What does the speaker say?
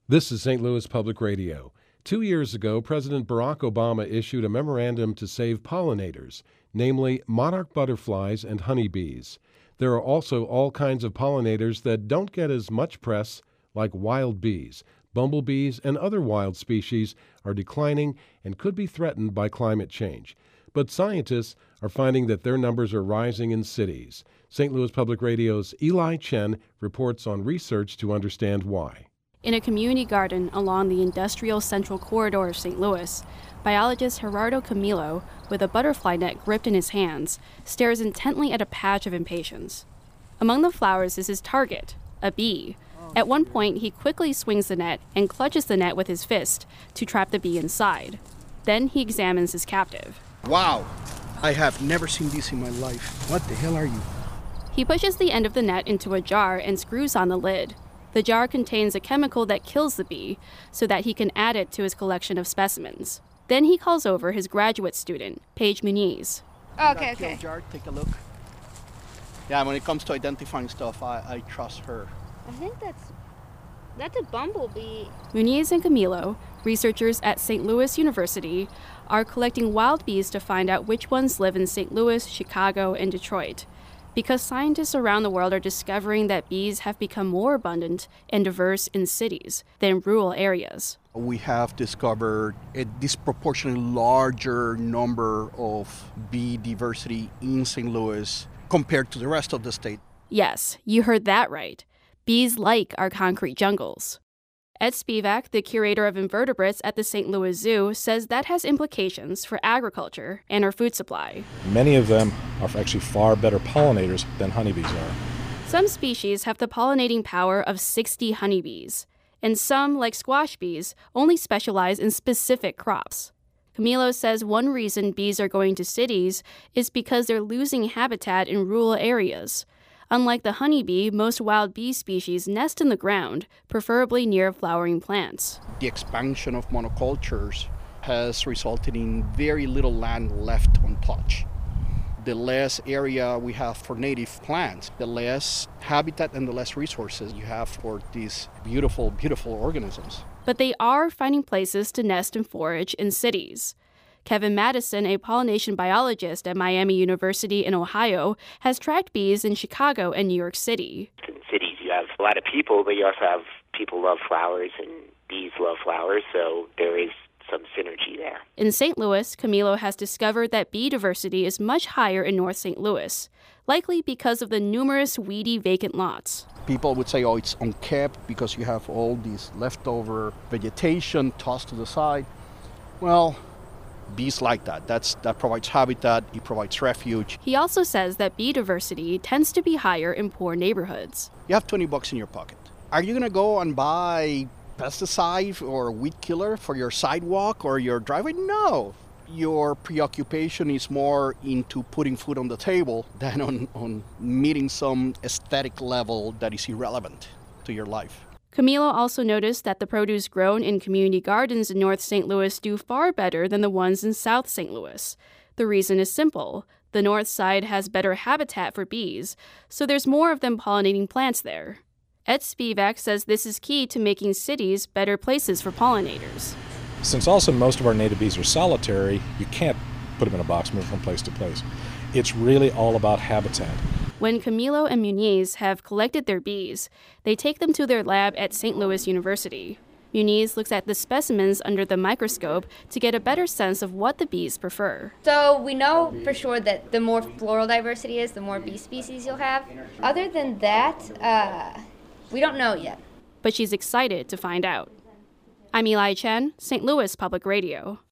This is St. Louis Public Radio. 2 years ago, President Barack Obama issued a memorandum to save pollinators, namely monarch butterflies and honeybees. There are also all kinds of pollinators that don't get as much press, like wild bees. Bumblebees and other wild species are declining and could be threatened by climate change. But scientists are finding that their numbers are rising in cities. St. Louis Public Radio's Eli Chen reports on research to understand why. In a community garden along the industrial central corridor of St. Louis, biologist Gerardo Camilo, with a butterfly net gripped in his hands, stares intently at a patch of impatiens. Among the flowers is his target, a bee. At one point, he quickly swings the net and clutches the net with his fist to trap the bee inside. Then he examines his captive. Wow, I have never seen this in my life. What the hell are you? He pushes the end of the net into a jar and screws on the lid. The jar contains a chemical that kills the bee so that he can add it to his collection of specimens. Then he calls over his graduate student, Paige Muniz. Okay. Jar, take a look. Yeah, when it comes to identifying stuff, I trust her. I think that's a bumblebee. Muniz and Camilo, researchers at St. Louis University, are collecting wild bees to find out which ones live in St. Louis, Chicago, and Detroit, because scientists around the world are discovering that bees have become more abundant and diverse in cities than rural areas. We have discovered a disproportionately larger number of bee diversity in St. Louis compared to the rest of the state. Yes, you heard that right. Bees like our concrete jungles. Ed Spivak, the curator of invertebrates at the St. Louis Zoo, says that has implications for agriculture and our food supply. Many of them are actually far better pollinators than honeybees are. Some species have the pollinating power of 60 honeybees, and some, like squash bees, only specialize in specific crops. Camilo says one reason bees are going to cities is because they're losing habitat in rural areas. Unlike the honeybee, most wild bee species nest in the ground, preferably near flowering plants. The expansion of monocultures has resulted in very little land left untouched. The less area we have for native plants, the less habitat and the less resources you have for these beautiful, beautiful organisms. But they are finding places to nest and forage in cities. Kevin Madison, a pollination biologist at Miami University in Ohio, has tracked bees in Chicago and New York City. In cities, you have a lot of people, but you also have people love flowers and bees love flowers, so there is some synergy there. In St. Louis, Camilo has discovered that bee diversity is much higher in North St. Louis, likely because of the numerous weedy vacant lots. People would say, oh, it's unkept because you have all these leftover vegetation tossed to the side. Well, bees like that. That provides habitat, it provides refuge. He also says that bee diversity tends to be higher in poor neighborhoods. You have $20 in your pocket. Are you going to go and buy pesticide or weed killer for your sidewalk or your driveway? No. Your preoccupation is more into putting food on the table than on meeting some aesthetic level that is irrelevant to your life. Camilo also noticed that the produce grown in community gardens in North St. Louis do far better than the ones in South St. Louis. The reason is simple. The north side has better habitat for bees, so there's more of them pollinating plants there. Ed Spivak says this is key to making cities better places for pollinators. Since also most of our native bees are solitary, you can't put them in a box, move from place to place. It's really all about habitat. When Camilo and Muniz have collected their bees, they take them to their lab at St. Louis University. Muniz looks at the specimens under the microscope to get a better sense of what the bees prefer. So we know for sure that the more floral diversity is, the more bee species you'll have. Other than that, we don't know yet. But she's excited to find out. I'm Eli Chen, St. Louis Public Radio.